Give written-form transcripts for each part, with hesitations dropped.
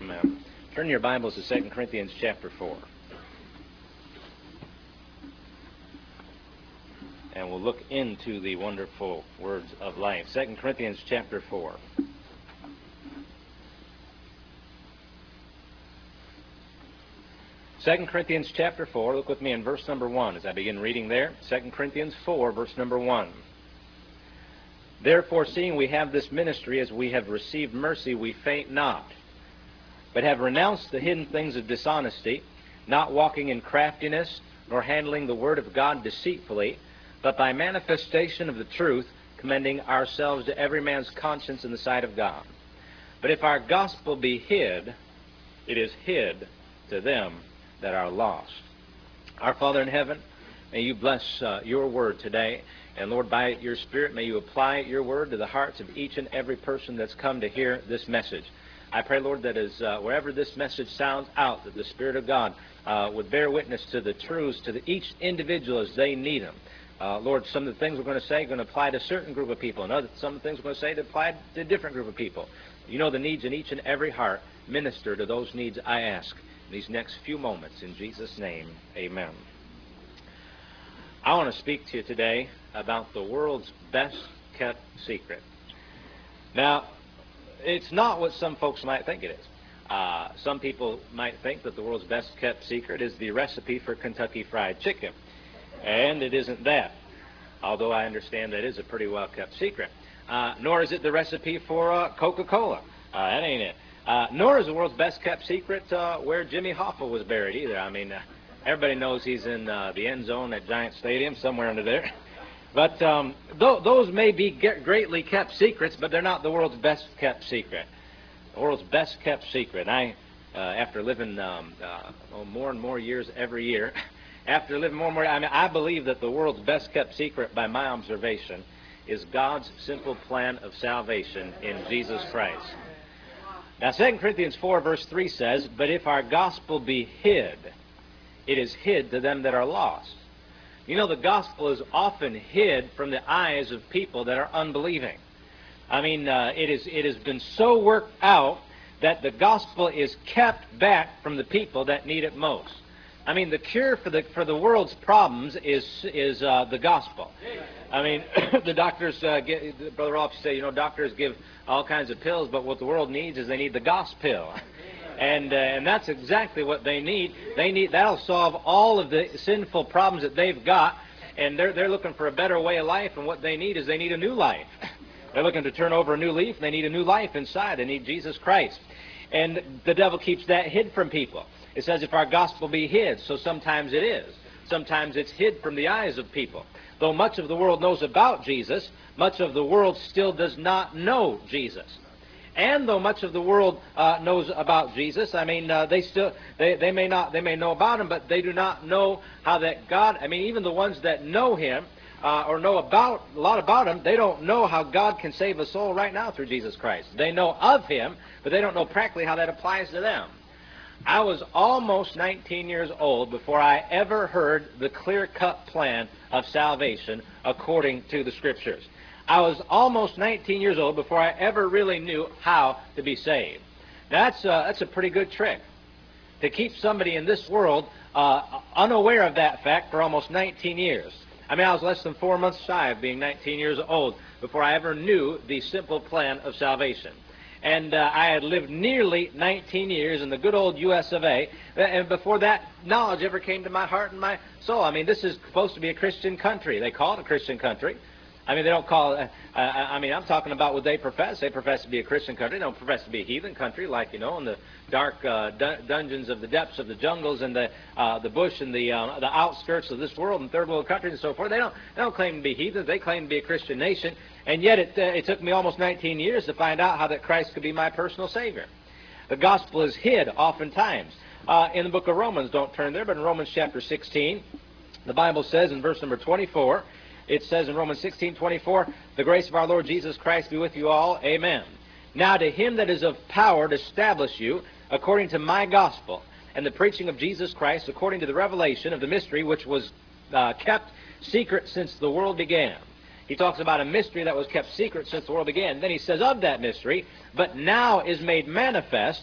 Amen. Turn your Bibles to 2 Corinthians chapter 4. And we'll look into the wonderful words of life. 2 Corinthians chapter 4. Second Corinthians chapter 4, look with me in verse number 1 as I begin reading there. 2 Corinthians 4, verse number 1. Therefore, seeing we have this ministry, as we have received mercy, we faint not, but have renounced the hidden things of dishonesty, not walking in craftiness, nor handling the word of God deceitfully, but by manifestation of the truth, commending ourselves to every man's conscience in the sight of God. But if our gospel be hid, it is hid to them that are lost. Our Father in heaven, may you bless your word today. And Lord, by your Spirit, may you apply your word to the hearts of each and every person that's come to hear this message. I pray, Lord, that as wherever this message sounds out, that the Spirit of God would bear witness to the truths to each individual as they need them. Lord, some of the things we're going to say are going to apply to a certain group of people, and some of the things we're going to say that apply to a different group of people. You know the needs in each and every heart. Minister to those needs, I ask, in these next few moments. In Jesus' name, amen. I want to speak to you today about the world's best-kept secret. Now, it's not what some folks might think it is. Some people might think that the world's best-kept secret is the recipe for Kentucky Fried Chicken. And it isn't that, although I understand that is a pretty well-kept secret. Nor is it the recipe for Coca-Cola. That ain't it. Nor is the world's best-kept secret where Jimmy Hoffa was buried either. I mean, everybody knows he's in the end zone at Giant Stadium, somewhere under there. But those may be greatly kept secrets, but they're not the world's best-kept secret. The world's best-kept secret. After living more and more years every year, after living more and more, I believe that the world's best-kept secret, by my observation, is God's simple plan of salvation in Jesus Christ. Now, 2 Corinthians 4, verse 3 says, but if our gospel be hid, it is hid to them that are lost. You know, the gospel is often hid from the eyes of people that are unbelieving. I mean, it has been so worked out that the gospel is kept back from the people that need it most. I mean, the cure for the world's problems is the gospel. I mean, the doctors, Brother Rolf used to say, you know, doctors give all kinds of pills, but what the world needs is they need the gospel. And that's exactly what they need. That'll solve all of the sinful problems that they've got, and they're looking for a better way of life, and what they need is they need a new life. They're looking to turn over a new leaf, and they need a new life inside. They need Jesus Christ. And the devil keeps that hid from people. It says if our gospel be hid, so sometimes it is. Sometimes it's hid from the eyes of people. Though much of the world knows about Jesus, much of the world still does not know Jesus. And though much of the world knows about Jesus, I mean, they may know about him, but they do not know how that God, I mean, even the ones that know him or know a lot about him, they don't know how God can save a soul right now through Jesus Christ. They know of him, but they don't know practically how that applies to them. I was almost 19 years old before I ever heard the clear-cut plan of salvation according to the Scriptures. I was almost 19 years old before I ever really knew how to be saved. Now, that's a pretty good trick, to keep somebody in this world unaware of that fact for almost 19 years. I mean, I was less than 4 months shy of being 19 years old before I ever knew the simple plan of salvation. And I had lived nearly 19 years in the good old U.S. of A. And before that knowledge ever came to my heart and my soul. I mean, this is supposed to be a Christian country. They call it a Christian country. I mean, they don't call it, I'm talking about what they profess. They profess to be a Christian country. They don't profess to be a heathen country, like, you know, in the dark dungeons of the depths of the jungles and the bush and the outskirts of this world and third world countries and so forth. They don't claim to be heathens. They claim to be a Christian nation. And yet it took me almost 19 years to find out how that Christ could be my personal Savior. The gospel is hid oftentimes. In the book of Romans, don't turn there, but in Romans chapter 16, the Bible says in verse number 24, it says in Romans 16:24, the grace of our Lord Jesus Christ be with you all. Amen. Now to him that is of power to establish you according to my gospel and the preaching of Jesus Christ according to the revelation of the mystery which was kept secret since the world began. He talks about a mystery that was kept secret since the world began. Then he says of that mystery, but now is made manifest,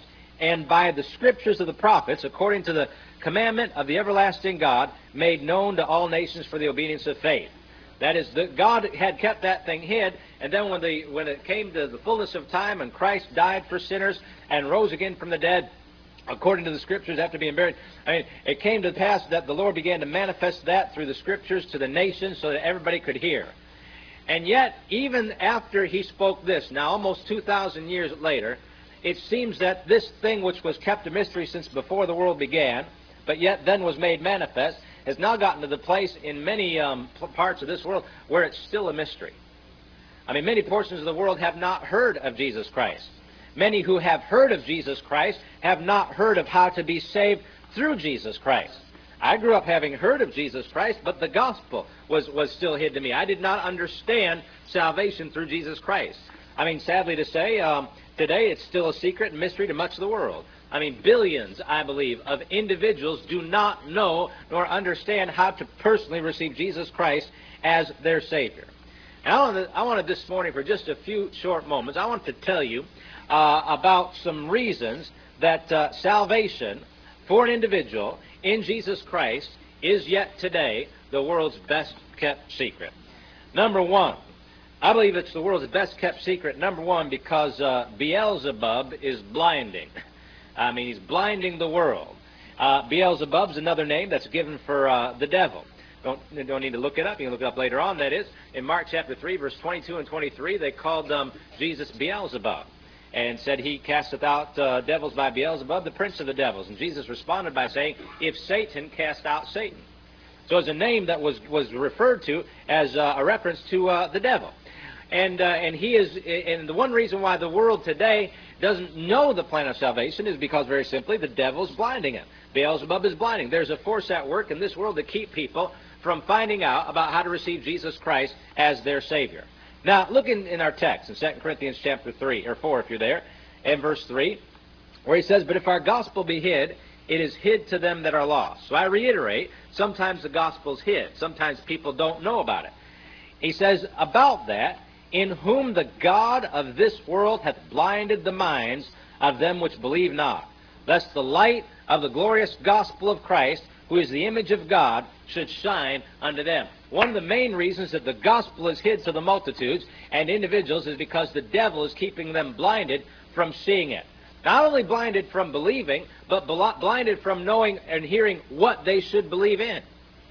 and by the scriptures of the prophets, according to the commandment of the everlasting God, made known to all nations for the obedience of faith. That is, that God had kept that thing hid, and then when it came to the fullness of time and Christ died for sinners and rose again from the dead, according to the scriptures after being buried, it came to pass that the Lord began to manifest that through the scriptures to the nations so that everybody could hear. And yet, even after he spoke this, now almost 2,000 years later, it seems that this thing which was kept a mystery since before the world began, but yet then was made manifest, has now gotten to the place in many parts of this world where it's still a mystery. I mean, many portions of the world have not heard of Jesus Christ. Many who have heard of Jesus Christ have not heard of how to be saved through Jesus Christ. I grew up having heard of Jesus Christ, but the gospel was still hid to me. I did not understand salvation through Jesus Christ. I mean, sadly to say, today it's still a secret and mystery to much of the world. I mean, billions, I believe, of individuals do not know nor understand how to personally receive Jesus Christ as their Savior. And I wanted this morning, for just a few short moments, I want to tell you about some reasons that salvation for an individual in Jesus Christ is yet today the world's best kept secret. Number one, I believe it's the world's best kept secret, number one, because Beelzebub is blinding. I mean, he's blinding the world. Beelzebub's another name that's given for the devil. Don't need to look it up. You can look it up later on, that is. In Mark chapter 3, verse 22 and 23, they called Jesus Beelzebub and said he casteth out devils by Beelzebub, the prince of the devils. And Jesus responded by saying, if Satan cast out Satan. So it's a name that was referred to as a reference to the devil. And the one reason why the world today doesn't know the plan of salvation is because, very simply, the devil's blinding it. Beelzebub is blinding. There's a force at work in this world to keep people from finding out about how to receive Jesus Christ as their Savior. Now, look in our text in 2 Corinthians chapter 3, or 4 if you're there, and verse 3, where he says, but if our gospel be hid, it is hid to them that are lost. So I reiterate, sometimes the gospel's hid. Sometimes people don't know about it. He says about that, in whom the God of this world hath blinded the minds of them which believe not, lest the light of the glorious gospel of Christ, who is the image of God, should shine unto them. One of the main reasons that the gospel is hid to the multitudes and individuals is because the devil is keeping them blinded from seeing it. Not only blinded from believing, but blinded from knowing and hearing what they should believe in.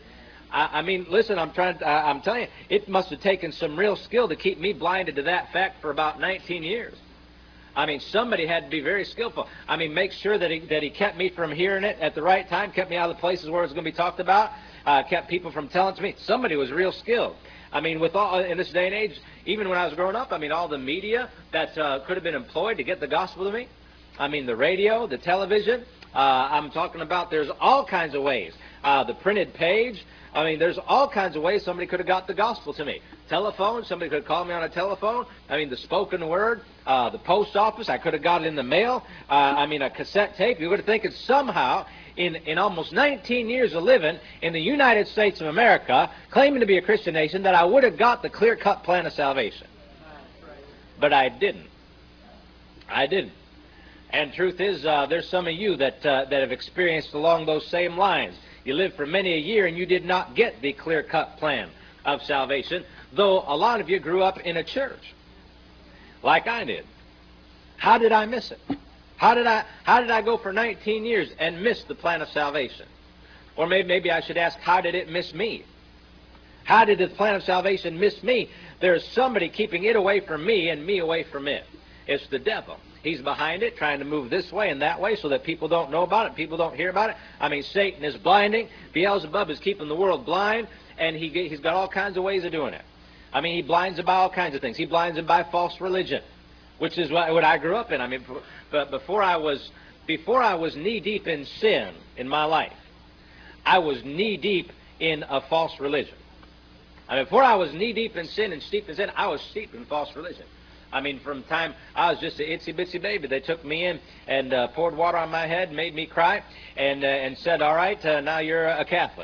I mean, listen, I'm telling you, it must have taken some real skill to keep me blinded to that fact for about 19 years. I mean, somebody had to be very skillful. I mean, make sure that he kept me from hearing it at the right time, kept me out of the places where it was going to be talked about, kept people from telling it to me. Somebody was real skilled. I mean, with all in this day and age, even when I was growing up, I mean, all the media that could have been employed to get the gospel to me. I mean, the radio, the television. I'm talking about there's all kinds of ways. The printed page. I mean, there's all kinds of ways somebody could have got the gospel to me. Telephone, somebody could have called me on a telephone. I mean, the spoken word, the post office, I could have got it in the mail. I mean, a cassette tape. You would have think that somehow, in almost 19 years of living in the United States of America, claiming to be a Christian nation, that I would have got the clear-cut plan of salvation. But I didn't. I didn't. And truth is, there's some of you that have experienced along those same lines. You lived for many a year and you did not get the clear-cut plan of salvation, though a lot of you grew up in a church, like I did. How did I miss it? How did I go for 19 years and miss the plan of salvation? Or maybe I should ask, how did it miss me? How did the plan of salvation miss me? There's somebody keeping it away from me and me away from it. It's the devil. He's behind it, trying to move this way and that way so that people don't know about it, people don't hear about it. I mean, Satan is blinding. Beelzebub is keeping the world blind, and he's got all kinds of ways of doing it. I mean, he blinds them by all kinds of things. He blinds them by false religion, which is what I grew up in. I mean, but before I was knee-deep in sin in my life, I was knee-deep in a false religion. I mean, before I was knee-deep in sin and steeped in sin, I was steeped in false religion. I mean, from time I was just an itsy-bitsy baby, they took me in and poured water on my head, made me cry, and said, all right, now you're a Catholic.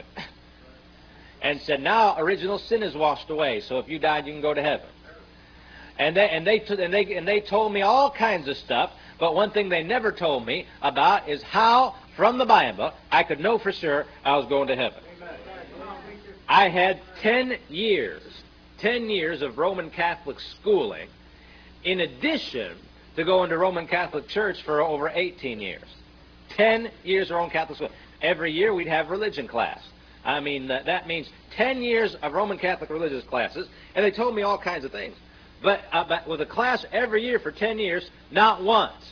And said, now original sin is washed away, so if you died, you can go to heaven. And they told me all kinds of stuff But one thing they never told me about is how, from the Bible, I could know for sure I was going to heaven. I had 10 years of Roman Catholic schooling, in addition to going to Roman Catholic Church for over 18 years. 10 years of Roman Catholic school. Every year we'd have religion class. I mean, that means 10 years of Roman Catholic religious classes, and they told me all kinds of things. But with a class every year for 10 years, not once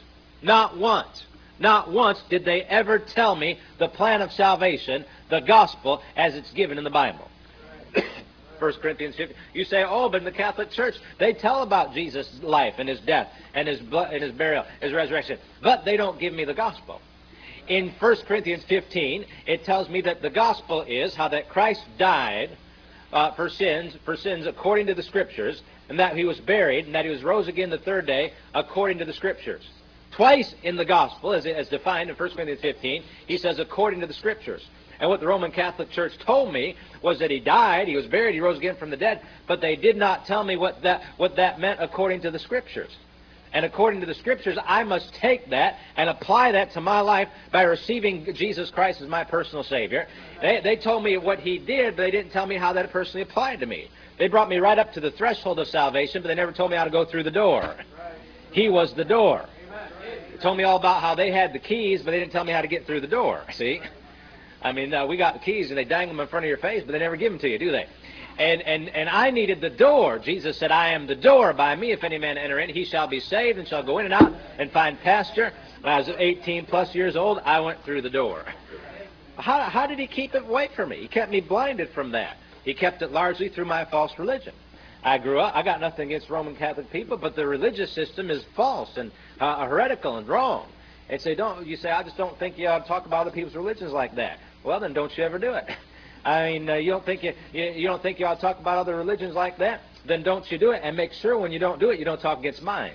did they ever tell me the plan of salvation, the gospel, as it's given in the Bible. 1 Corinthians 15. You say, oh, but in the Catholic Church, they tell about Jesus' life and his death and his blood and his burial, his resurrection. But they don't give me the gospel. In 1 Corinthians 15, it tells me that the gospel is how that Christ died for sins according to the Scriptures, and that he was buried, and that he was rose again the third day according to the Scriptures. Twice in the gospel, as defined in 1 Corinthians 15, he says according to the Scriptures. And what the Roman Catholic Church told me was that he died, he was buried, he rose again from the dead, but they did not tell me what that meant according to the Scriptures. And according to the Scriptures, I must take that and apply that to my life by receiving Jesus Christ as my personal Savior. They told me what he did, but they didn't tell me how that personally applied to me. They brought me right up to the threshold of salvation, but they never told me how to go through the door. He was the door. They told me all about how they had the keys, but they didn't tell me how to get through the door, see? I mean, we got the keys, and they dangle them in front of your face, but they never give them to you, do they? And I needed the door. Jesus said, I am the door. By me, if any man enter in, he shall be saved and shall go in and out and find pasture. When I was 18 plus years old, I went through the door. How did he keep it away from me? He kept me blinded from that. He kept it largely through my false religion. I grew up, I got nothing against Roman Catholic people, but the religious system is false and heretical and wrong. And you say, I just don't think you ought to talk about other people's religions like that. Well, then don't you ever do it. I mean, you don't think you ought to talk about other religions like that? Then don't you do it, and make sure when you don't do it, you don't talk against mine.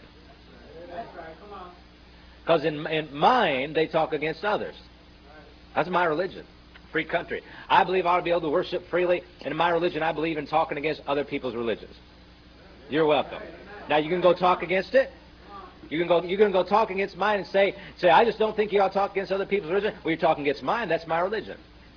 Because in mine, they talk against others. That's my religion. Free country. I believe I ought to be able to worship freely, and in my religion, I believe in talking against other people's religions. You're welcome. Now, you can go talk against it. You can go talk against mine and say, I just don't think you ought to talk against other people's religion. Well, you're talking against mine. That's my religion.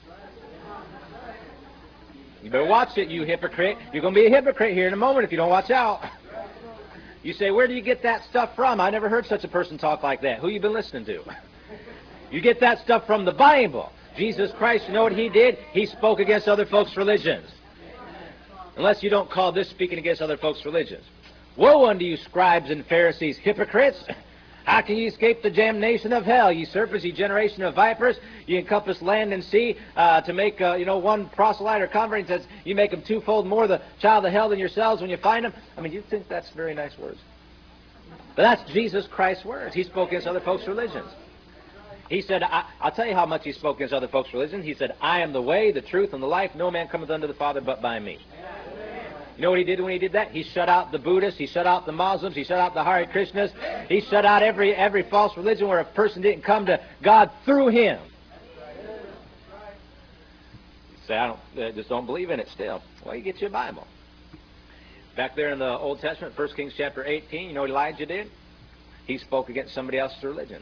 You better watch it, you hypocrite. You're going to be a hypocrite here in a moment if you don't watch out. You say, where do you get that stuff from? I never heard such a person talk like that. Who you been listening to? You get that stuff from the Bible. Jesus Christ, you know what he did? He spoke against other folks' religions. Unless you don't call this speaking against other folks' religions. Woe unto you, scribes and Pharisees, hypocrites! How can ye escape the damnation of hell? Ye serpents, ye generation of vipers, ye encompass land and sea to make one proselyte or convert. He says you make them twofold more the child of hell than yourselves when you find them. I mean, you think that's very nice words? But that's Jesus Christ's words. He spoke against other folks' religions. He said, I'll tell you how much he spoke against other folks' religions. He said, I am the way, the truth, and the life. No man cometh unto the Father but by me. You know what he did when he did that? He shut out the Buddhists, he shut out the Muslims, he shut out the Hare Krishnas, he shut out every false religion where a person didn't come to God through him. You say, I just don't believe in it still. Well, you get your Bible. Back there in the Old Testament, 1 Kings chapter 18, you know what Elijah did? He spoke against somebody else's religion.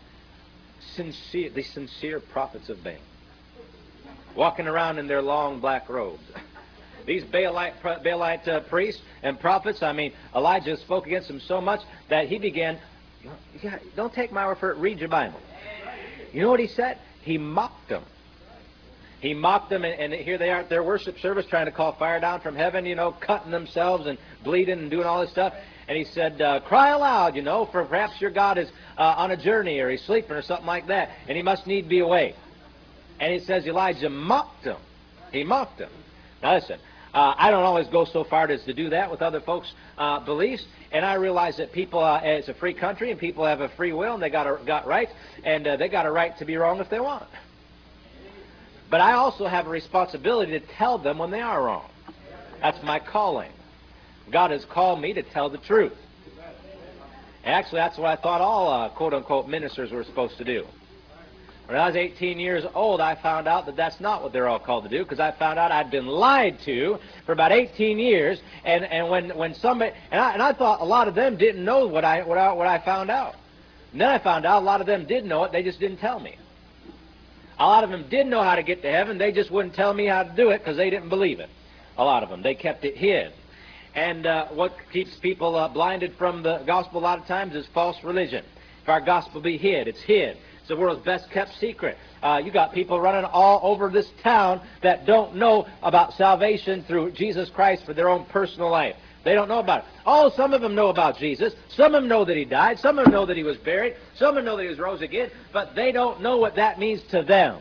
The sincere prophets of Baal. Walking around in their long black robes. These Baalite priests and prophets, I mean, Elijah spoke against them so much that he began, don't take my word for it, read your Bible. You know what he said? He mocked them. He mocked them, and here they are at their worship service trying to call fire down from heaven, cutting themselves and bleeding and doing all this stuff. And he said, cry aloud, for perhaps your God is on a journey or he's sleeping or something like that, and he must need be awake. And it says Elijah mocked them. He mocked them. Now listen, I don't always go so far as to do that with other folks' beliefs, and I realize that people, it's a free country, and people have a free will, and they got rights, and they got a right to be wrong if they want. But I also have a responsibility to tell them when they are wrong. That's my calling. God has called me to tell the truth. And actually, that's what I thought all quote-unquote ministers were supposed to do. When I was 18 years old, I found out that that's not what they're all called to do, because I found out I'd been lied to for about 18 years, and when somebody, and I thought a lot of them didn't know what I found out. And then I found out a lot of them did know it, they just didn't tell me. A lot of them did know how to get to heaven, they just wouldn't tell me how to do it because they didn't believe it. A lot of them. They kept it hid. And what keeps people blinded from the gospel a lot of times is false religion. If our gospel be hid, it's hid. It's the world's best kept secret. You got people running all over this town that don't know about salvation through Jesus Christ for their own personal life. They don't know about it. Oh, some of them know about Jesus. Some of them know that He died. Some of them know that He was buried. Some of them know that He was rose again. But they don't know what that means to them.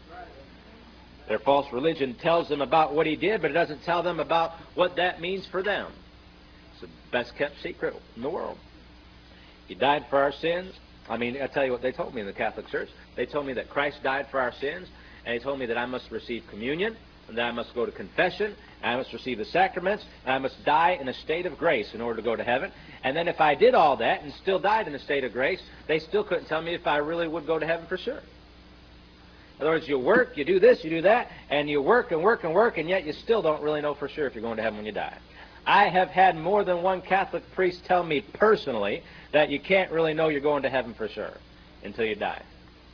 Their false religion tells them about what He did, but it doesn't tell them about what that means for them. It's the best kept secret in the world. He died for our sins. I mean, I'll tell you what they told me in the Catholic Church. They told me that Christ died for our sins, and they told me that I must receive communion, and that I must go to confession, and I must receive the sacraments, and I must die in a state of grace in order to go to heaven. And then if I did all that and still died in a state of grace, they still couldn't tell me if I really would go to heaven for sure. In other words, you work, you do this, you do that, and you work and work and work, and yet you still don't really know for sure if you're going to heaven when you die. I have had more than one Catholic priest tell me personally that you can't really know you're going to heaven for sure until you die.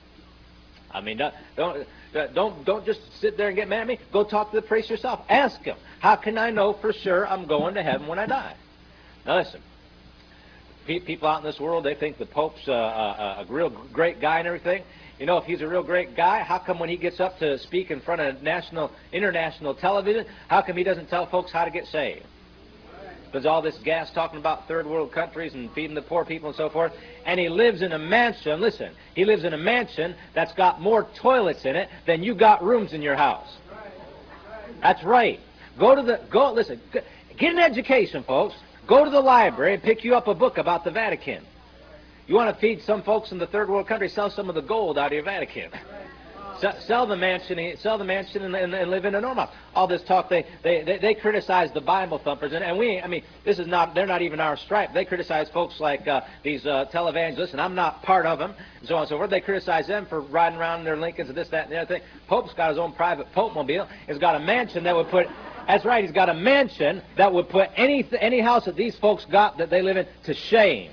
I mean, don't just sit there and get mad at me. Go talk to the priest yourself. Ask him, how can I know for sure I'm going to heaven when I die? Now listen, people out in this world, they think the Pope's a real great guy and everything. You know, if he's a real great guy, how come when he gets up to speak in front of international television, how come he doesn't tell folks how to get saved? There's all this gas talking about third world countries and feeding the poor people and so forth. And he lives in a mansion, listen, he lives in a mansion that's got more toilets in it than you got rooms in your house. That's right. Listen, get an education, folks. Go to the library and pick you up a book about the Vatican. You want to feed some folks in the third world country, sell some of the gold out of your Vatican. Sell the mansion and live in a normal house. All this talk, they criticize the Bible thumpers, and they're not even our stripe. They criticize folks like these televangelists, and I'm not part of them, and so on and so forth. They criticize them for riding around in their Lincolns and this, that, and the other thing. Pope's got his own private Pope-mobile. He's got a mansion that would put, that's right, he's got a mansion that would put any house that these folks got that they live in to shame.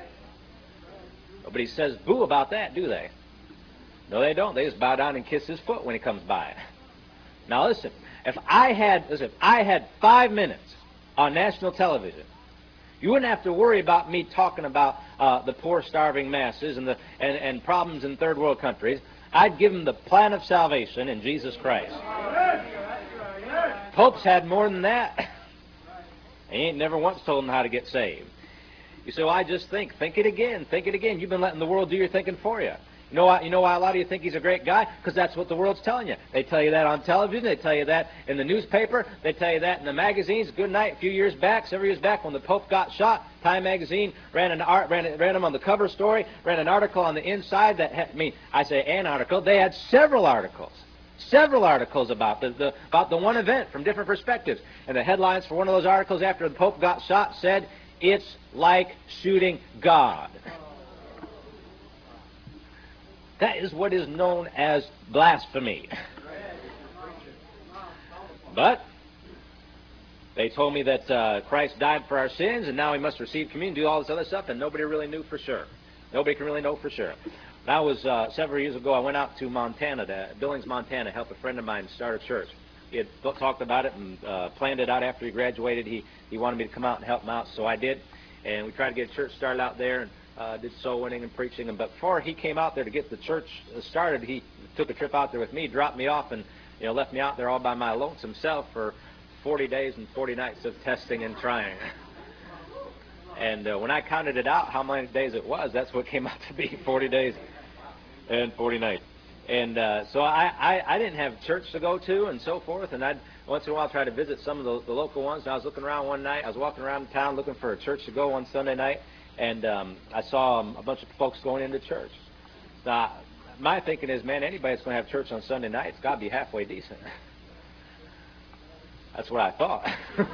Nobody says boo about that, do they? No, they don't. They just bow down and kiss his foot when he comes by. Now listen, if I had 5 minutes on national television, you wouldn't have to worry about me talking about the poor, starving masses and problems in third world countries. I'd give them the plan of salvation in Jesus Christ. Popes had more than that. He ain't never once told them how to get saved. You say, well, I just think it again, think it again. You've been letting the world do your thinking for you. You know why a lot of you think he's a great guy? Because that's what the world's telling you. They tell you that on television. They tell you that in the newspaper. They tell you that in the magazines. Good night. A few years back, several years back, when the Pope got shot, Time magazine ran him on the cover story, ran an article on the inside that had, an article. They had several articles about the one event from different perspectives. And the headlines for one of those articles after the Pope got shot said, "It's like shooting God." That is what is known as blasphemy. But they told me that Christ died for our sins, and now we must receive communion, do all this other stuff, and nobody really knew for sure. Nobody can really know for sure. That was several years ago. I went out to Montana, Billings, Montana, to help a friend of mine start a church. He had talked about it and planned it out after he graduated. He wanted me to come out and help him out, so I did. And we tried to get a church started out there, and did soul winning and preaching. But before he came out there to get the church started, he took a trip out there with me, dropped me off, and left me out there all by my lonesome self for 40 days and 40 nights of testing and trying. And when I counted it out, how many days it was, that's what came out to be, 40 days and 40 nights. And so I didn't have church to go to and so forth, and I'd once in a while try to visit some of the local ones. And I was looking around one night. I was walking around town looking for a church to go on Sunday night, and I saw a bunch of folks going into church. Now, my thinking is, man, anybody that's going to have church on Sunday night, it's got to be halfway decent. That's what I thought.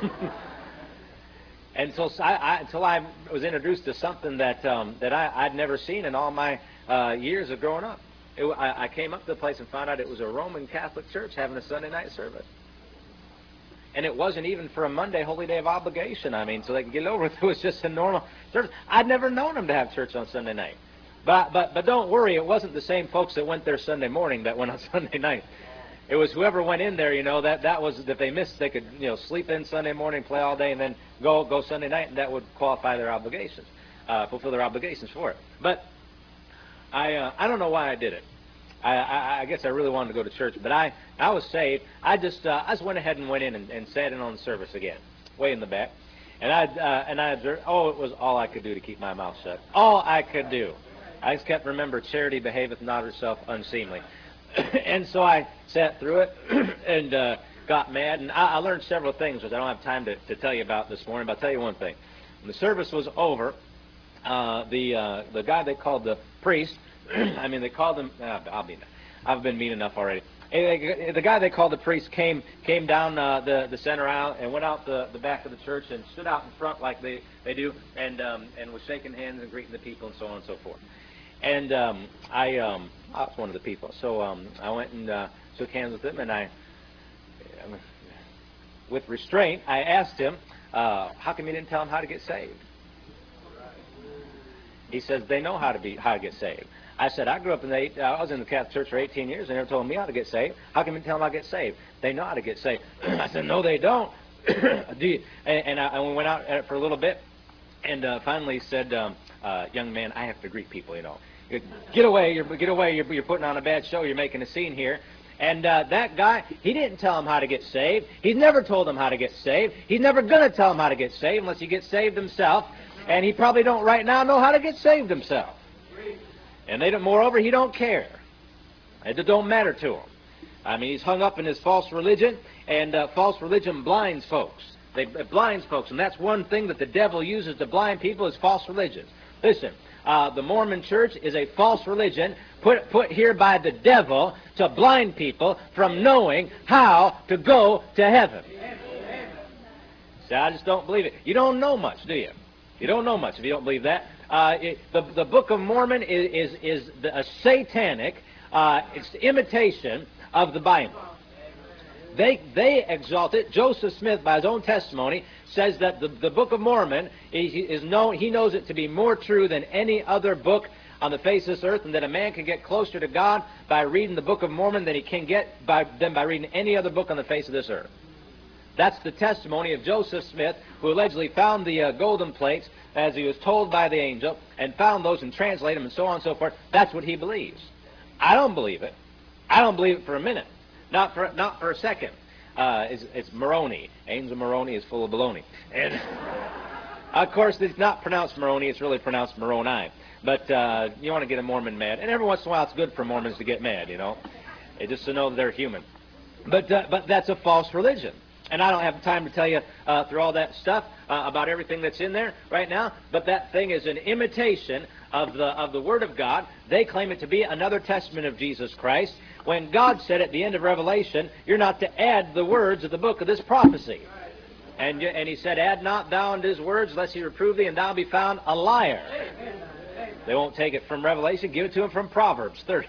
And so until I was introduced to something that I'd never seen in all my years of growing up. I came up to the place and found out it was a Roman Catholic church having a Sunday night service. And it wasn't even for a Monday, holy day of obligation. So they could get it over with. It was just a normal church. I'd never known them to have church on Sunday night. But don't worry, it wasn't the same folks that went there Sunday morning that went on Sunday night. It was whoever went in there, that was, if they missed, they could, sleep in Sunday morning, play all day, and then go Sunday night, and that would qualify their obligations, fulfill their obligations for it. But I don't know why I did it. I guess I really wanted to go to church, but I was saved. I just went ahead and went in and sat in on the service again, way in the back, and I observed. Oh, it was all I could do to keep my mouth shut. All I could do. I just kept remember, charity behaveth not herself unseemly. And so I sat through it and got mad. And I learned several things, which I don't have time to tell you about this morning, but I'll tell you one thing. When the service was over, the guy they called the priest, they called him, I've been mean enough already. The guy they called the priest came down the center aisle and went out the back of the church and stood out in front like they do, and was shaking hands and greeting the people and so on and so forth. And I was one of the people. So I went and shook hands with him, and with restraint, I asked him, how come you didn't tell him how to get saved? He says, they know how to get saved. I said, I grew up I was in the Catholic Church for 18 years, and they never told me how to get saved. How come you tell them how to get saved? They know how to get saved. I said, no, they don't. And we went out for a little bit, and finally said, young man, I have to greet people, Get away, you're putting on a bad show, you're making a scene here. And that guy, he didn't tell him how to get saved. He's never told him how to get saved. He's never going to tell him how to get saved unless he gets saved himself. And he probably don't right now know how to get saved himself. And moreover, he don't care. It don't matter to him. He's hung up in his false religion, and false religion blinds folks. It blinds folks, and that's one thing that the devil uses to blind people is false religions. Listen, the Mormon Church is a false religion put here by the devil to blind people from knowing how to go to heaven. See, I just don't believe it. You don't know much, do you? You don't know much if you don't believe that. The Book of Mormon is a satanic it's imitation of the Bible. They exalt it. Joseph Smith, by his own testimony, says that the Book of Mormon he knows it to be more true than any other book on the face of this earth, and that a man can get closer to God by reading the Book of Mormon than he can get by reading any other book on the face of this earth. That's the testimony of Joseph Smith, who allegedly found the golden plates as he was told by the angel, and found those and translated them and so on and so forth. That's what he believes. I don't believe it. I don't believe it for a minute. Not for a second. It's Moroni. Angel Moroni is full of baloney. And of course, it's not pronounced Moroni. It's really pronounced Moroni. But you want to get a Mormon mad. And every once in a while, it's good for Mormons to get mad, just to know that they're human. But that's a false religion. And I don't have time to tell you through all that stuff about everything that's in there right now, but that thing is an imitation of the Word of God. They claim it to be another testament of Jesus Christ, when God said at the end of Revelation, you're not to add the words of the book of this prophecy. And he said, add not thou unto his words, lest he reprove thee, and thou be found a liar. They won't take it from Revelation, give it to them from Proverbs 30.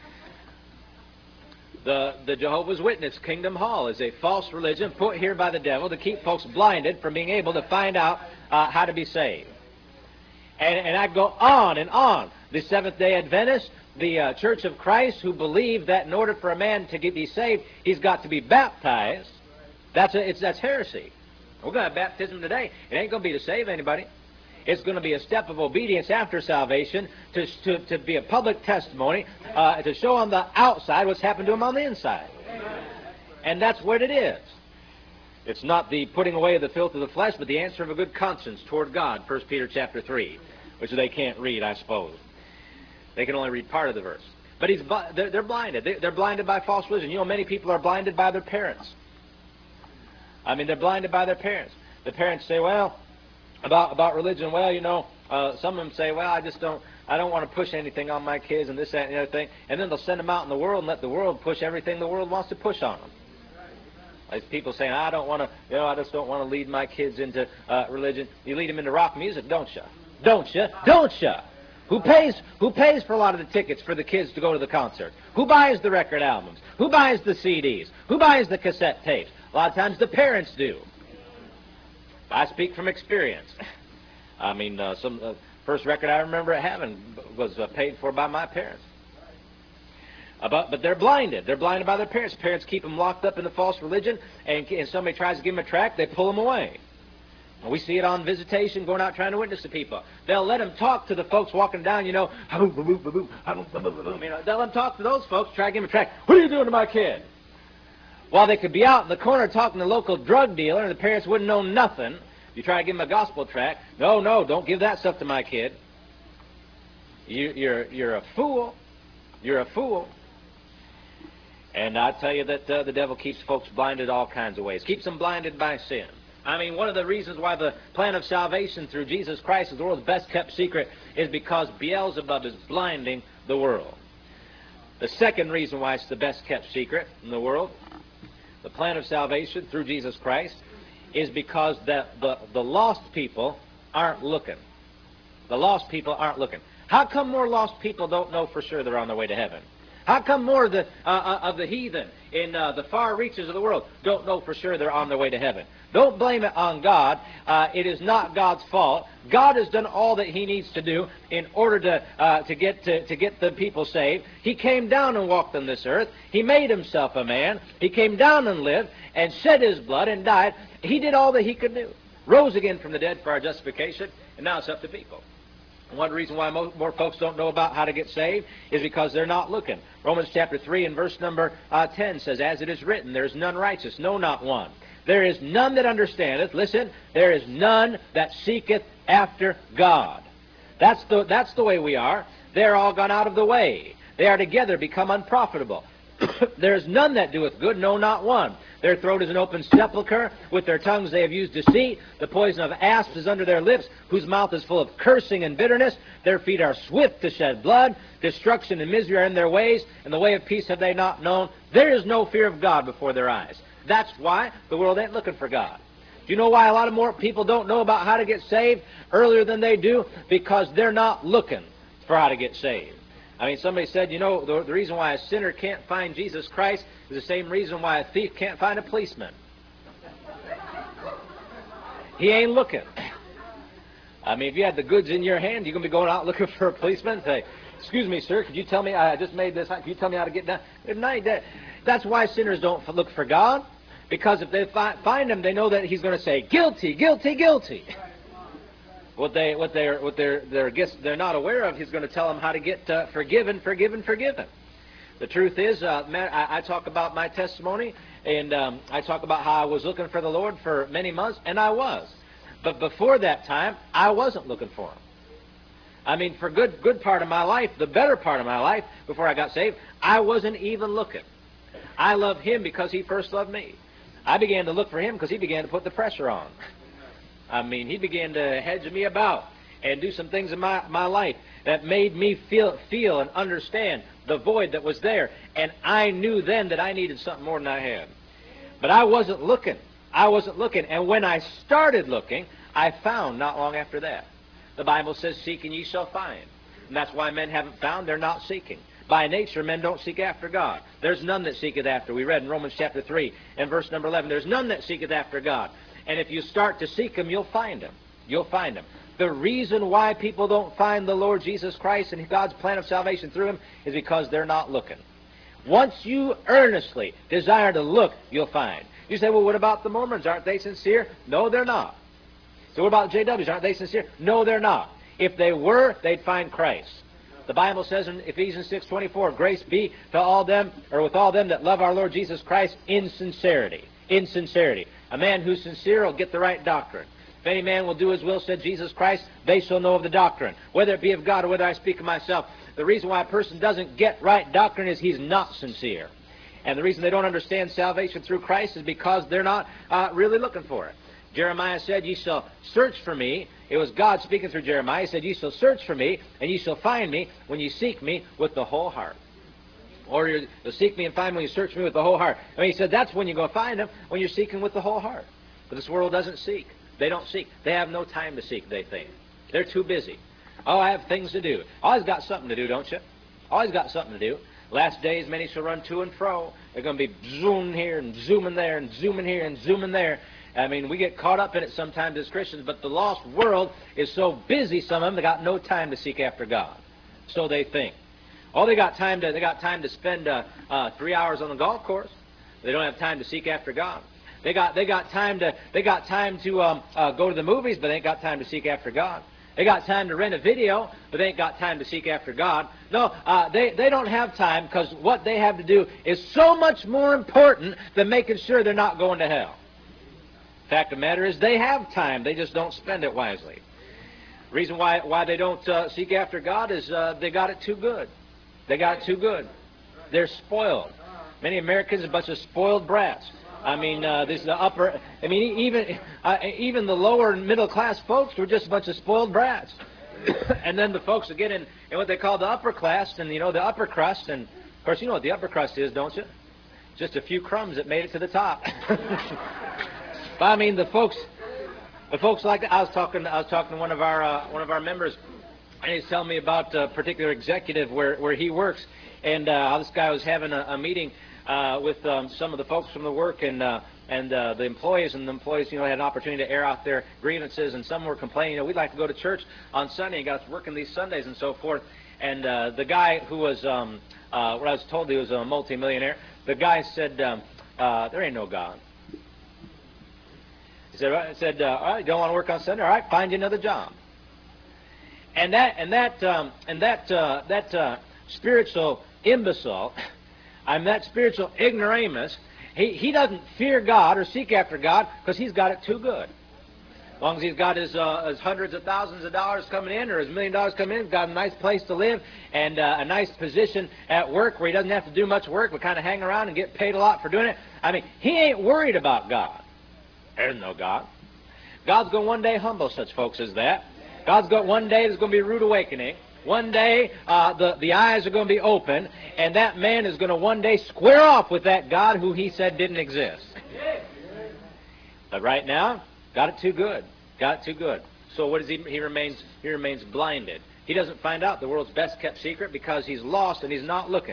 The Jehovah's Witness Kingdom Hall is a false religion put here by the devil to keep folks blinded from being able to find out how to be saved. And I go on and on. The Seventh-day Adventists, the Church of Christ, who believe that in order for a man to be saved, he's got to be baptized. That's heresy. We're going to have baptism today. It ain't going to be to save anybody. It's going to be a step of obedience after salvation to be a public testimony, to show on the outside what's happened to him on the inside. And that's what it is. It's not the putting away of the filth of the flesh, but the answer of a good conscience toward God, 1 Peter chapter 3, which they can't read, I suppose. They can only read part of the verse. But they're blinded. They're blinded by false religion. Many people are blinded by their parents. They're blinded by their parents. The parents say, well, about religion, some of them say, well, I don't want to push anything on my kids and this, that, and the other thing. And then they'll send them out in the world and let the world push everything the world wants to push on them. Like people saying, I just don't want to lead my kids into religion. You lead them into rock music, don't you? Don't you? Don't you? Who pays for a lot of the tickets for the kids to go to the concert? Who buys the record albums? Who buys the CDs? Who buys the cassette tapes? A lot of times the parents do. I speak from experience. From First record I remember having was paid for by my parents. But they're blinded. They're blinded by their parents. Parents keep them locked up in the false religion, and somebody tries to give them a tract, they pull them away. And we see it on visitation, going out trying to witness to people. They'll let them talk to the folks walking down, you know. They'll let them talk to those folks, try to give them a tract. What are you doing to my kid? While they could be out in the corner talking to the local drug dealer, and the parents wouldn't know nothing. You try to give them a gospel tract. No, don't give that stuff to my kid. You're a fool. You're a fool. And I tell you that the devil keeps folks blinded all kinds of ways. Keeps them blinded by sin. I mean, one of the reasons why the plan of salvation through Jesus Christ is the world's best kept secret is because Beelzebub is blinding the world. The second reason why it's the best kept secret in the world, the plan of salvation through Jesus Christ, is because the lost people aren't looking. The lost people aren't looking. How come more lost people don't know for sure they're on their way to heaven? How come more of the heathen in the far reaches of the world don't know for sure they're on their way to heaven? Don't blame it on God. It is not God's fault. God has done all that He needs to do in order to get the people saved. He came down and walked on this earth. He made Himself a man. He came down and lived and shed His blood and died. He did all that He could do. Rose again from the dead for our justification, and now it's up to people. One reason why more folks don't know about how to get saved is because they're not looking. Romans chapter 3 and verse number 10 says, "As it is written, there is none righteous, no, not one. There is none that understandeth." Listen, there is none that seeketh after God. That's the way we are. They're all gone out of the way. They are together become unprofitable. There is none that doeth good, no, not one. Their throat is an open sepulchre. With their tongues they have used deceit. The poison of asps is under their lips, whose mouth is full of cursing and bitterness. Their feet are swift to shed blood. Destruction and misery are in their ways, and the way of peace have they not known. There is no fear of God before their eyes. That's why the world ain't looking for God. Do you know why a lot of more people don't know about how to get saved earlier than they do? Because they're not looking for how to get saved. I mean, somebody said, you know, the reason why a sinner can't find Jesus Christ is the same reason why a thief can't find a policeman. He ain't looking. I mean, if you had the goods in your hand, you're going to be going out looking for a policeman and say, "Excuse me, sir, could you tell me, I just made this, could you tell me how to get down?" That's why sinners don't look for God, because if they find Him, they know that He's going to say, "Guilty, guilty, guilty." What they're not aware of, He's going to tell them how to get forgiven, forgiven, forgiven. The truth is, I talk about my testimony, and I talk about how I was looking for the Lord for many months, and I was. But before that time, I wasn't looking for Him. I mean, for good part of my life, the better part of my life, before I got saved, I wasn't even looking. I loved Him because He first loved me. I began to look for Him because He began to put the pressure on. I mean, He began to hedge me about and do some things in my life that made me feel and understand the void that was there. And I knew then that I needed something more than I had. But I wasn't looking. I wasn't looking. And when I started looking, I found not long after that. The Bible says, "Seek and ye shall find." And that's why men haven't found. They're not seeking. By nature, men don't seek after God. There's none that seeketh after. We read in Romans chapter 3 and verse number 11, there's none that seeketh after God. And if you start to seek Him, you'll find Him. You'll find Him. The reason why people don't find the Lord Jesus Christ and God's plan of salvation through Him is because they're not looking. Once you earnestly desire to look, you'll find. You say, "Well, what about the Mormons? Aren't they sincere?" No, they're not. So what about JWs? Aren't they sincere? No, they're not. If they were, they'd find Christ. The Bible says in Ephesians 6:24, "Grace be to all them, or with all them that love our Lord Jesus Christ in sincerity." In sincerity. A man who's sincere will get the right doctrine. If any man will do His will, said Jesus Christ, they shall know of the doctrine, whether it be of God or whether I speak of myself. The reason why a person doesn't get right doctrine is he's not sincere. And the reason they don't understand salvation through Christ is because they're not really looking for it. Jeremiah said, "Ye shall search for me." It was God speaking through Jeremiah. He said, "Ye shall search for me, and ye shall find me when ye seek me with the whole heart." Or you'll seek me and find me when you search me with the whole heart. I mean, He said that's when you're going to find Him, when you're seeking with the whole heart. But this world doesn't seek. They don't seek. They have no time to seek, they think. They're too busy. "Oh, I have things to do." Always got something to do, don't you? Always got something to do. Last days, many shall run to and fro. They're going to be zooming here and zooming there and zooming here and zooming there. I mean, we get caught up in it sometimes as Christians, but the lost world is so busy, some of them, they got no time to seek after God. So they think. Oh, they got time to spend 3 hours on the golf course. They don't have time to seek after God. They got time to go to the movies, but they ain't got time to seek after God. They got time to rent a video, but they ain't got time to seek after God. No, they don't have time, because what they have to do is so much more important than making sure they're not going to hell. Fact of the matter is, they have time. They just don't spend it wisely. Reason why they don't seek after God is they got it too good. They got it too good. They're spoiled. Many Americans are a bunch of spoiled brats. I mean, this is the upper. I mean, even the lower middle class folks were just a bunch of spoiled brats. And then the folks that get in what they call the upper class, and the upper crust, and of course you know what the upper crust is, don't you? Just a few crumbs that made it to the top. But I mean, the folks like that. I was talking to one of our members, and he's telling me about a particular executive where he works, and this guy was having a meeting with some of the folks from the work, and the employees, had an opportunity to air out their grievances, and some were complaining, we'd like to go to church on Sunday, and got us working these Sundays and so forth. And the guy who was, what I was told he was a multimillionaire, the guy said, there ain't no God. He said, all right, you don't want to work on Sunday? All right, find you another job. And that spiritual imbecile, that spiritual ignoramus, he doesn't fear God or seek after God because he's got it too good. As long as he's got his hundreds of thousands of dollars coming in, or his $1 million coming in, he's got a nice place to live and a nice position at work where he doesn't have to do much work but kind of hang around and get paid a lot for doing it. I mean, he ain't worried about God. There's no God. God's going to one day humble such folks as that. One day there's going to be a rude awakening. One day the eyes are going to be open, and that man is going to one day square off with that God who he said didn't exist. But right now, got it too good. Got it too good. So what does he remains blinded. He doesn't find out the world's best kept secret because he's lost and he's not looking.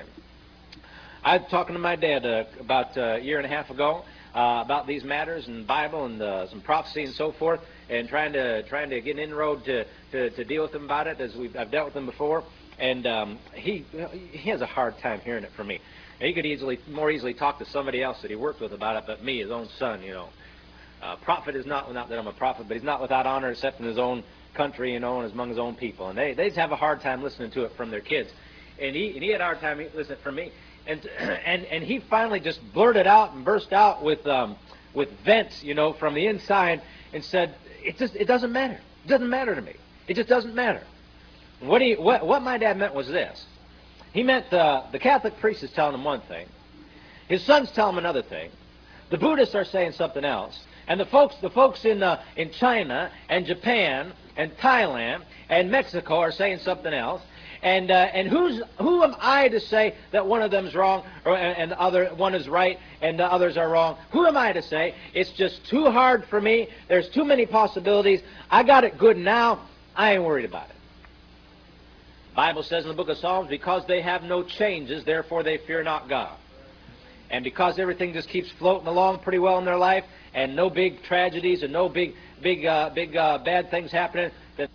I was talking to my dad about a year and a half ago about these matters and Bible and some prophecy and so forth, and trying to get an inroad to deal with him about it, as I've dealt with him before. And he has a hard time hearing it from me. He could more easily talk to somebody else that he worked with about it, but me, his own son, prophet is not that I'm a prophet, but he's not without honor except in his own country, and among his own people. And they just have a hard time listening to it from their kids. And he had a hard time listening from me. And he finally just blurted out and burst out with vents, from the inside, and said, it doesn't matter. It doesn't matter to me. It just doesn't matter. What my dad meant was this. He meant the Catholic priest is telling him one thing. His sons tell him another thing. The Buddhists are saying something else. And the folks in China and Japan and Thailand and Mexico are saying something else. And who am I to say that one of them's wrong and the other one is right and the others are wrong? Who am I to say? It's just too hard for me. There's too many possibilities. I got it good now. I ain't worried about it. The Bible says in the book of Psalms, because they have no changes, therefore they fear not God. And because everything just keeps floating along pretty well in their life, and no big tragedies and no big bad things happening, that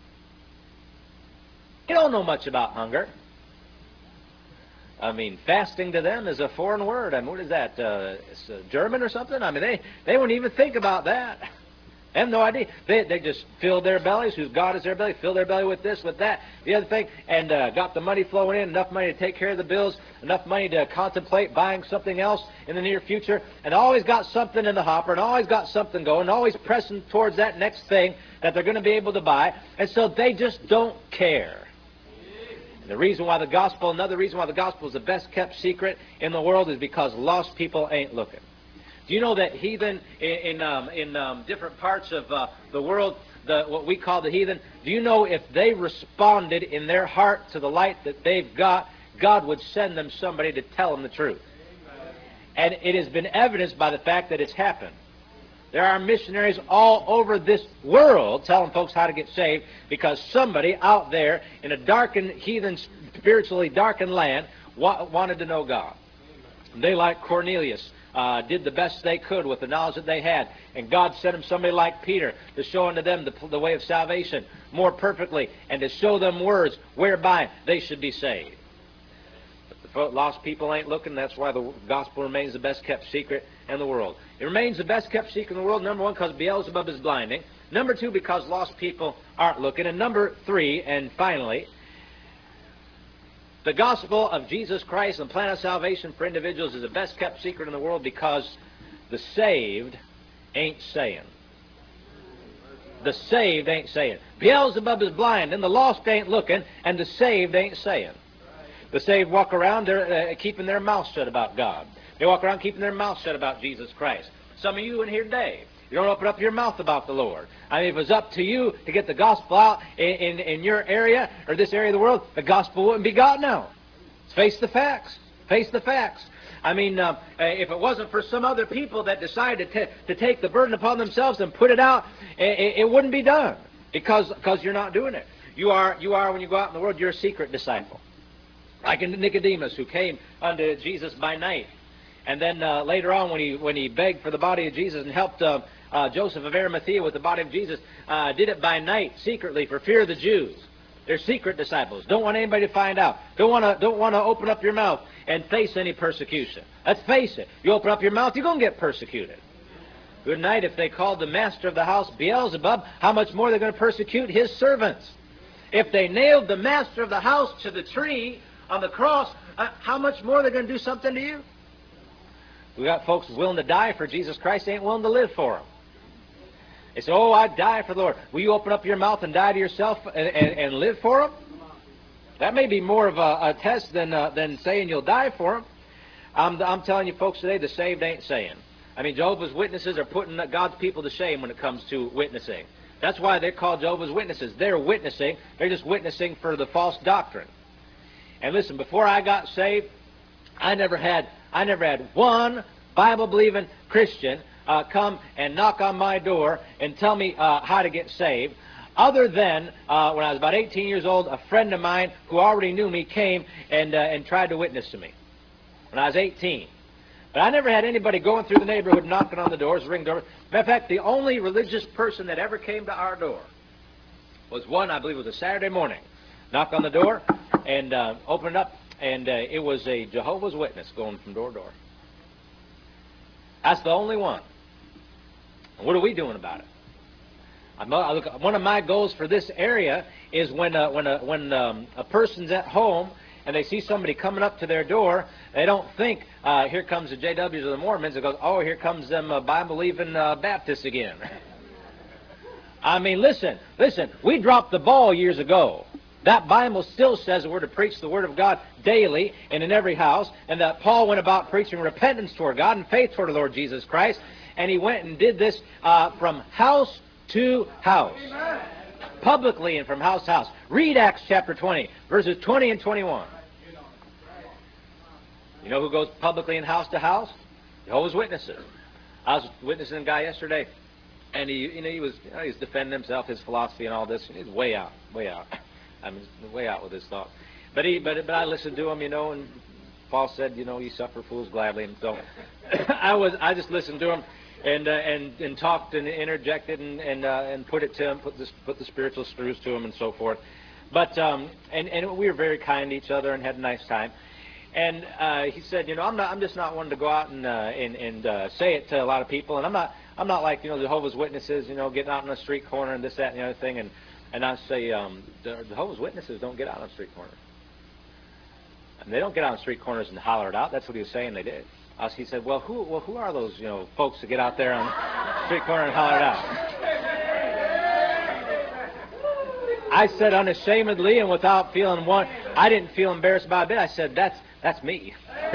they don't know much about hunger. I mean, fasting to them is a foreign word. I mean, what is that? It's German or something? I mean, they wouldn't even think about that. They have no idea. They just fill their bellies, whose God is their belly, fill their belly with this, with that, the other thing, and got the money flowing in, enough money to take care of the bills, enough money to contemplate buying something else in the near future, and always got something in the hopper, and always got something going, always pressing towards that next thing that they're going to be able to buy, and so they just don't care. And another reason why the gospel is the best kept secret in the world is because lost people ain't looking. Do you know that heathen in different parts of the world, what we call the heathen, do you know if they responded in their heart to the light that they've got, God would send them somebody to tell them the truth? And it has been evidenced by the fact that it's happened. There are missionaries all over this world telling folks how to get saved because somebody out there in a darkened, heathen, spiritually darkened land wanted to know God. They, like Cornelius, did the best they could with the knowledge that they had. And God sent them somebody like Peter to show unto them the way of salvation more perfectly and to show them words whereby they should be saved. But the lost people ain't looking. That's why the gospel remains the best kept secret in the world. It remains the best kept secret in the world, number one, because Beelzebub is blinding. Number two, because lost people aren't looking. And number three, and finally, the gospel of Jesus Christ and the plan of salvation for individuals is the best kept secret in the world because the saved ain't saying. The saved ain't saying. Beelzebub is blind, and the lost ain't looking, and the saved ain't saying. The saved walk around keeping their mouth shut about God. They walk around keeping their mouth shut about Jesus Christ. Some of you in here today, you don't open up your mouth about the Lord. I mean, if it was up to you to get the gospel out in your area or this area of the world, the gospel wouldn't be gotten out. Face the facts. Face the facts. I mean, if it wasn't for some other people that decided to take the burden upon themselves and put it out, it wouldn't be done because you're not doing it. You are when you go out in the world, you're a secret disciple. Like Nicodemus, who came unto Jesus by night. And then later on, when he begged for the body of Jesus and helped Joseph of Arimathea with the body of Jesus, did it by night, secretly, for fear of the Jews. They're secret disciples. Don't want anybody to find out. Don't want to open up your mouth and face any persecution. Let's face it. You open up your mouth, you're going to get persecuted. Good night. If they called the master of the house Beelzebub, how much more they're going to persecute his servants? If they nailed the master of the house to the tree on the cross, how much more they're going to do something to you? We got folks willing to die for Jesus Christ, they ain't willing to live for him. They say, oh, I'd die for the Lord. Will you open up your mouth and die to yourself and live for him? That may be more of a test than saying you'll die for him. I'm telling you folks today, the saved ain't saying. I mean, Jehovah's Witnesses are putting God's people to shame when it comes to witnessing. That's why they're called Jehovah's Witnesses. They're witnessing. They're just witnessing for the false doctrine. And listen, before I got saved, I never had one Bible-believing Christian come and knock on my door and tell me how to get saved. Other than when I was about 18 years old, a friend of mine who already knew me came and tried to witness to me when I was 18. But I never had anybody going through the neighborhood knocking on the doors, ring doors. Matter of fact, the only religious person that ever came to our door was one, I believe it was a Saturday morning. Knocked on the door and opened up, and it was a Jehovah's Witness going from door to door. That's the only one. What are we doing about it? One of my goals for this area is when a person's at home and they see somebody coming up to their door, they don't think, here comes the JWs or the Mormons. It goes, oh, here comes them Bible-believing Baptists again. I mean, listen, we dropped the ball years ago. That Bible still says that we're to preach the Word of God daily and in every house, and that Paul went about preaching repentance toward God and faith toward the Lord Jesus Christ, and he went and did this from house to house, publicly and from house to house. Read Acts chapter 20, verses 20 and 21. You know who goes publicly in house to house? Jehovah's Witnesses. I was witnessing a guy yesterday, and he was defending himself, his philosophy and all this, and he's way out. I mean, way out with his thought. But I listened to him, and Paul said, you suffer fools gladly, and so I just listened to him and talked and interjected and put it to him, put the spiritual screws to him and so forth. But and we were very kind to each other and had a nice time. And he said, I'm just not one to go out and say it to a lot of people, and I'm not like Jehovah's Witnesses, getting out on the street corner and this, that, and the other thing. And I say, the Jehovah's Witnesses don't get out on street corners. And they don't get out on street corners and holler it out. That's what he was saying they did. He said, well, who are those, folks that get out there on the street corner and holler it out? I said unashamedly and without feeling I didn't feel embarrassed about it. I said, that's me.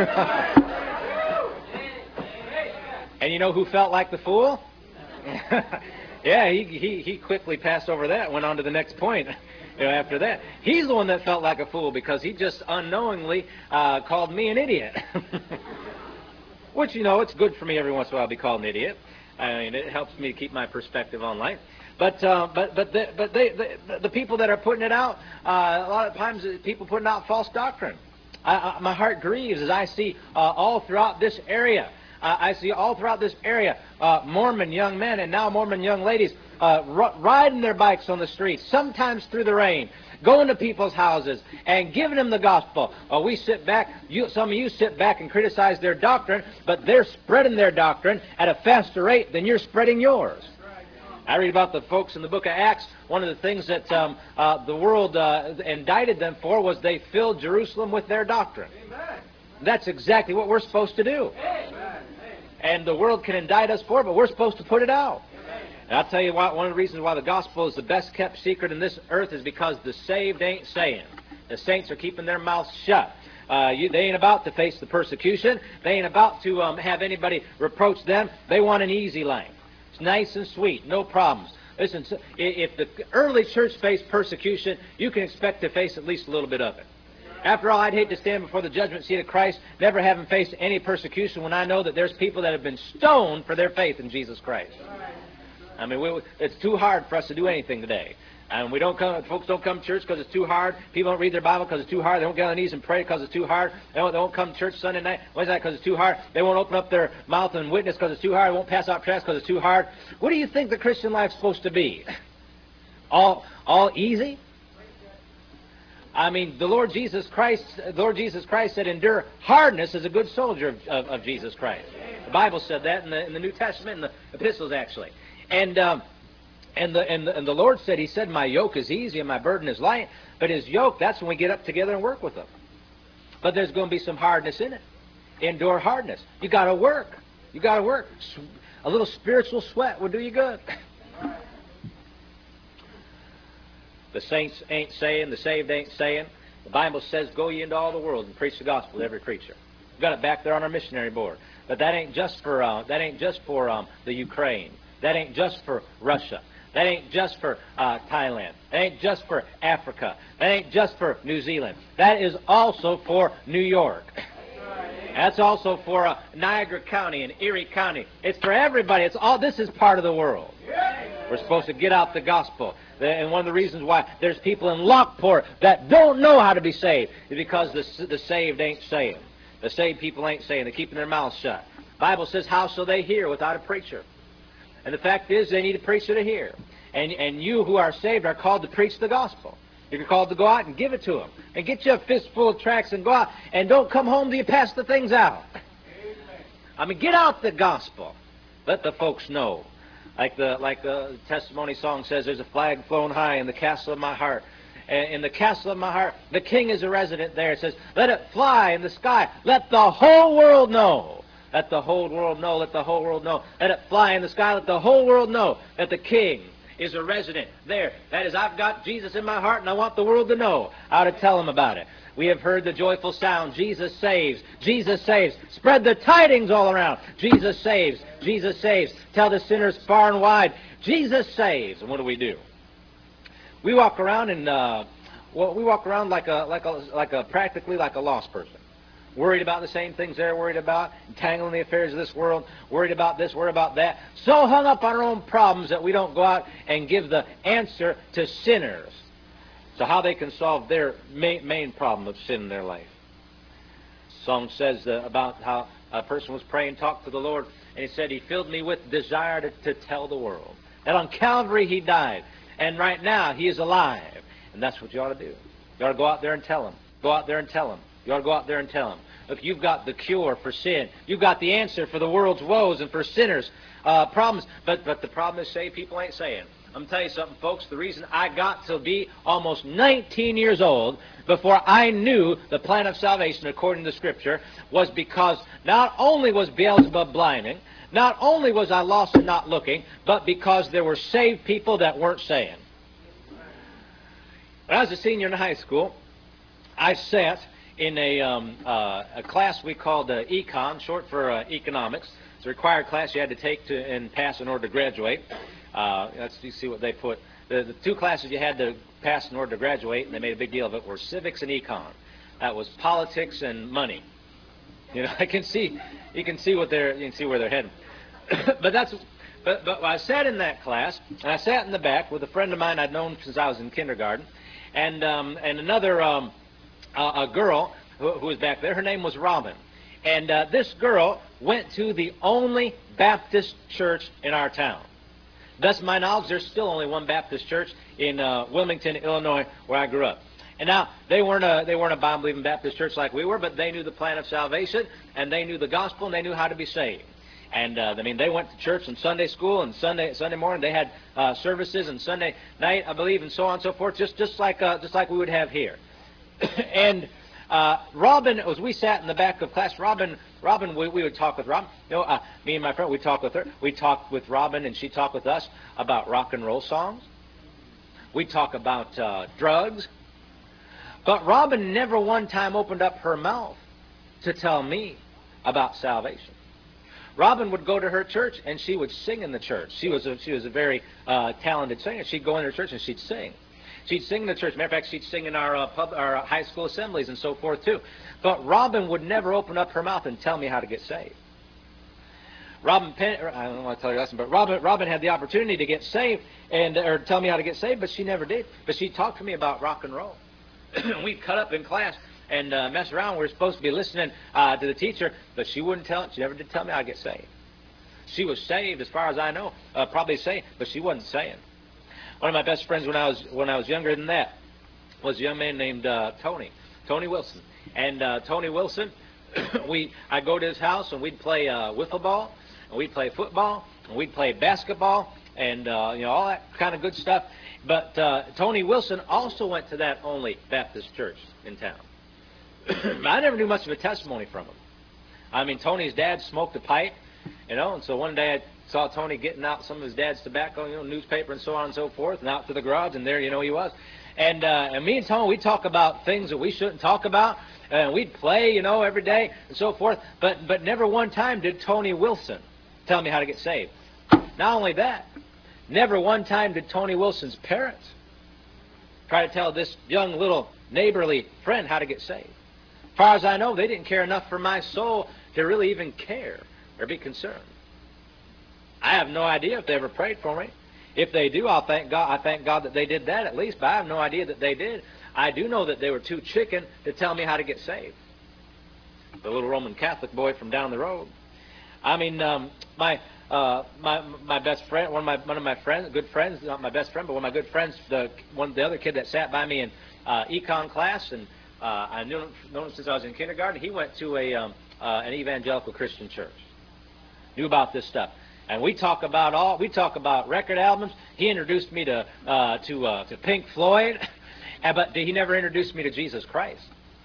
And you know who felt like the fool? Yeah, he quickly passed over that, went on to the next point. After that, he's the one that felt like a fool because he just unknowingly called me an idiot. Which, it's good for me every once in a while to be called an idiot. I mean, it helps me to keep my perspective on life. But the people that are putting it out, a lot of times people putting out false doctrine. My heart grieves as I see all throughout this area I see all throughout this area Mormon young men and now Mormon young ladies riding their bikes on the streets, sometimes through the rain, going to people's houses and giving them the gospel. We sit back, some of you sit back and criticize their doctrine, but they're spreading their doctrine at a faster rate than you're spreading yours. I read about the folks in the book of Acts. One of the things that the world indicted them for was they filled Jerusalem with their doctrine. Amen. That's exactly what we're supposed to do. Amen. And the world can indict us for it, but we're supposed to put it out. Amen. And I'll tell you why, one of the reasons why the gospel is the best kept secret in this earth is because the saved ain't saying. The saints are keeping their mouths shut. They ain't about to face the persecution. They ain't about to have anybody reproach them. They want an easy life. It's nice and sweet, no problems. Listen, if the early church faced persecution, you can expect to face at least a little bit of it. After all, I'd hate to stand before the judgment seat of Christ, never having faced any persecution, when I know that there's people that have been stoned for their faith in Jesus Christ. I mean, it's too hard for us to do anything today. And folks don't come to church because it's too hard. People don't read their Bible because it's too hard. They don't get on their knees and pray because it's too hard. They won't come to church Sunday night. Why is that? Because it's too hard. They won't open up their mouth and witness because it's too hard. They won't pass out tracts because it's too hard. What do you think the Christian life's supposed to be? All easy? I mean, the Lord Jesus Christ said, "Endure hardness as a good soldier of Jesus Christ." The Bible said that in the New Testament, in the epistles actually. And the Lord said, He said, "My yoke is easy and my burden is light." But His yoke, that's when we get up together and work with Him. But there's going to be some hardness in it. Endure hardness. You got to work. You got to work. A little spiritual sweat will do you good. The saints ain't saying, the saved ain't saying. The Bible says, "Go ye into all the world and preach the gospel to every creature." We've got it back there on our missionary board. But that ain't just for the Ukraine. That ain't just for Russia. That ain't just for Thailand. That ain't just for Africa. That ain't just for New Zealand. That is also for New York. That's also for Niagara County and Erie County. It's for everybody. This is part of the world. We're supposed to get out the gospel. And one of the reasons why there's people in Lockport that don't know how to be saved is because the saved ain't saying. The saved people ain't saying. They're keeping their mouths shut. The Bible says, "How shall they hear without a preacher?" And the fact is, they need a preacher to hear. And you who are saved are called to preach the gospel. You're called to go out and give it to them. And get you a fistful of tracts and go out. And don't come home till you pass the things out. Amen. I mean, get out the gospel. Let the folks know. Like the testimony song says, "There's a flag flown high in the castle of my heart." And in the castle of my heart, the King is a resident there. It says, "Let it fly in the sky. Let the whole world know." Let the whole world know. Let the whole world know. Let it fly in the sky. Let the whole world know that the King is a resident there. That is, I've got Jesus in my heart, and I want the world to know how to tell them about it. We have heard the joyful sound. Jesus saves. Jesus saves. Spread the tidings all around. Jesus saves. Jesus saves. Tell the sinners far and wide. Jesus saves. And what do? We walk around and we walk around practically like a lost person. Worried about the same things they're worried about, entangling the affairs of this world, worried about this, worried about that. So hung up on our own problems that we don't go out and give the answer to sinners. So how they can solve their main problem of sin in their life. The song says about how a person was praying, talked to the Lord, and he said, "He filled me with desire to tell the world that on Calvary He died, and right now He is alive." And that's what you ought to do. You ought to go out there and tell Him. Go out there and tell Him. You ought to go out there and tell Him. Look, you've got the cure for sin. You've got the answer for the world's woes and for sinners' problems. But the problem is, saved people ain't saying. I'm going to tell you something, folks. The reason I got to be almost 19 years old before I knew the plan of salvation according to Scripture was because not only was Beelzebub blinding, not only was I lost and not looking, but because there were saved people that weren't saying. When I was a senior in high school, I sat in a class we called Econ, short for economics. It's a required class you had to take and pass in order to graduate. You see what they put. The two classes you had to pass in order to graduate, and they made a big deal of it, were civics and econ. That was politics and money. You know, you can see where they're heading. But I sat in that class, and I sat in the back with a friend of mine I'd known since I was in kindergarten, and another a girl who was back there. Her name was Robin. And this girl went to the only Baptist church in our town. Best of my knowledge, there's still only one Baptist church in Wilmington, Illinois, where I grew up. And now, they weren't a Bible-believing Baptist church like we were, but they knew the plan of salvation, and they knew the gospel, and they knew how to be saved. And, I mean, they went to church and Sunday school, and Sunday morning they had services, and Sunday night, I believe, and so on and so forth, just like we would have here. And Robin, as we sat in the back of class, Robin, we would talk with Robin. You know, me and my friend, we'd talk with her. We'd talk with Robin, and she'd talk with us about rock and roll songs. We'd talk about drugs. But Robin never one time opened up her mouth to tell me about salvation. Robin would go to her church, and she would sing in the church. She was a very talented singer. She'd go in her church, and she'd sing. She'd sing in the church. Matter of fact, she'd sing in our high school assemblies and so forth, too. But Robin would never open up her mouth and tell me how to get saved. I don't want to tell you a lesson, but Robin had the opportunity to get saved, or tell me how to get saved, but she never did. But she talked to me about rock and roll. We'd cut up in class and mess around. We were supposed to be listening to the teacher, but she never did tell me how to get saved. She was saved, as far as I know, probably saved, but she wasn't saying. One of my best friends when I was younger than that was a young man named Tony Wilson. And Tony Wilson, I'd go to his house, and we'd play wiffle ball, and we'd play football, and we'd play basketball, and all that kind of good stuff. But Tony Wilson also went to that only Baptist church in town. I never knew much of a testimony from him. I mean, Tony's dad smoked a pipe, and so one day I saw Tony getting out some of his dad's tobacco, newspaper and so on and so forth, and out to the garage, and there, he was. And me and Tony, we'd talk about things that we shouldn't talk about, and we'd play, every day and so forth, but never one time did Tony Wilson tell me how to get saved. Not only that, never one time did Tony Wilson's parents try to tell this young little neighborly friend how to get saved. As far as I know, they didn't care enough for my soul to really even care or be concerned. I have no idea if they ever prayed for me. If they do, I thank God that they did that at least, but I have no idea that they did. I do know that they were too chicken to tell me how to get saved. The little Roman Catholic boy from down the road. I mean, my best friend, one of my friends, good friends, not my best friend, but one of my good friends, the other kid that sat by me in econ class, and I knew him since I was in kindergarten. He went to an evangelical Christian church. Knew about this stuff. And we talk about record albums. He introduced me to Pink Floyd, but he never introduced me to Jesus Christ.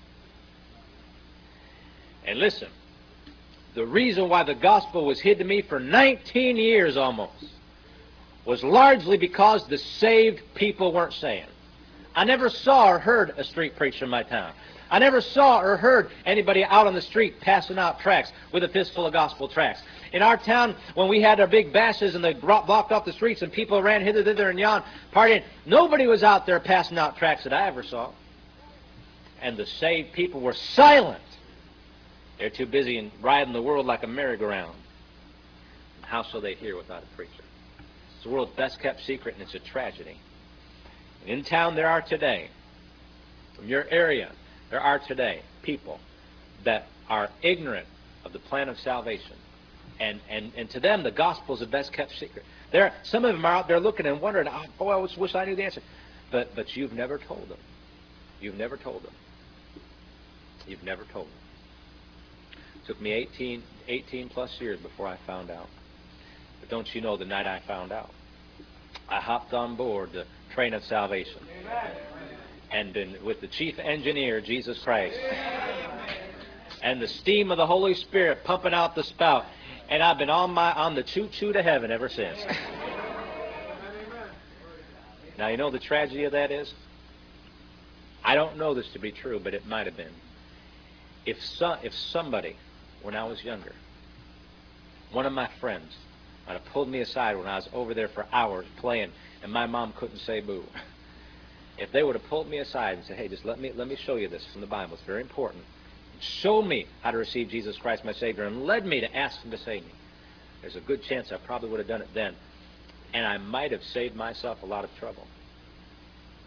And listen, the reason why the gospel was hid to me for 19 years almost was largely because the saved people weren't saying. I never saw or heard a street preacher in my town. I never saw or heard anybody out on the street passing out tracts with a fistful of gospel tracts. In our town, when we had our big bashes and they blocked off the streets and people ran hither, thither, and yon, partying, nobody was out there passing out tracts that I ever saw. And the saved people were silent. They're too busy in riding the world like a merry-go-round. How shall they hear without a preacher? It's the world's best-kept secret, and it's a tragedy. In town there are today, from your area, there are today people that are ignorant of the plan of salvation. And to them, the gospel is the best-kept secret. Some of them are out there looking and wondering, oh, boy, I wish I knew the answer. But you've never told them. You've never told them. You've never told them. It took me 18 plus years before I found out. But don't you know, the night I found out, I hopped on board the train of salvation. Amen. And been with the chief engineer, Jesus Christ. Amen. And the steam of the Holy Spirit pumping out the spout. And I've been on the choo-choo to heaven ever since. Now, you know the tragedy of that is? I don't know this to be true, but it might have been. If somebody, when I was younger, one of my friends might have pulled me aside when I was over there for hours playing, and my mom couldn't say boo. If they would have pulled me aside and said, hey, just let me show you this from the Bible. It's very important. Show me how to receive Jesus Christ, my Savior, and led me to ask Him to save me. There's a good chance I probably would have done it then, and I might have saved myself a lot of trouble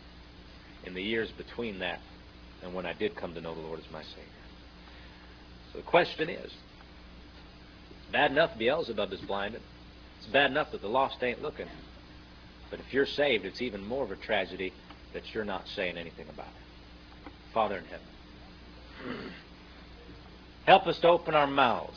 in the years between that and when I did come to know the Lord as my Savior. So the question is, it's bad enough Beelzebub is blinded. It's bad enough that the lost ain't looking. But if you're saved, it's even more of a tragedy that you're not saying anything about it. Father in heaven, help us to open our mouths.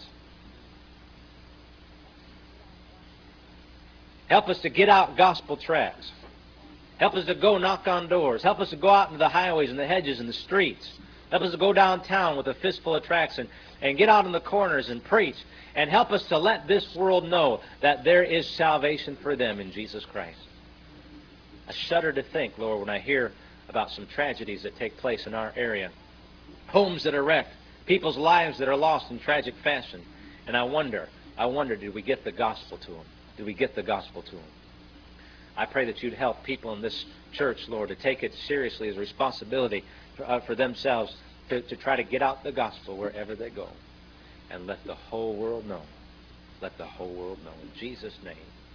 Help us to get out gospel tracts. Help us to go knock on doors. Help us to go out into the highways and the hedges and the streets. Help us to go downtown with a fistful of tracts and get out in the corners and preach. And help us to let this world know that there is salvation for them in Jesus Christ. I shudder to think, Lord, when I hear about some tragedies that take place in our area. Homes that are wrecked. People's lives that are lost in tragic fashion. And I wonder, did we get the gospel to them? Did we get the gospel to them? I pray that you'd help people in this church, Lord, to take it seriously as a responsibility for themselves to try to get out the gospel wherever they go. And let the whole world know. Let the whole world know. In Jesus' name.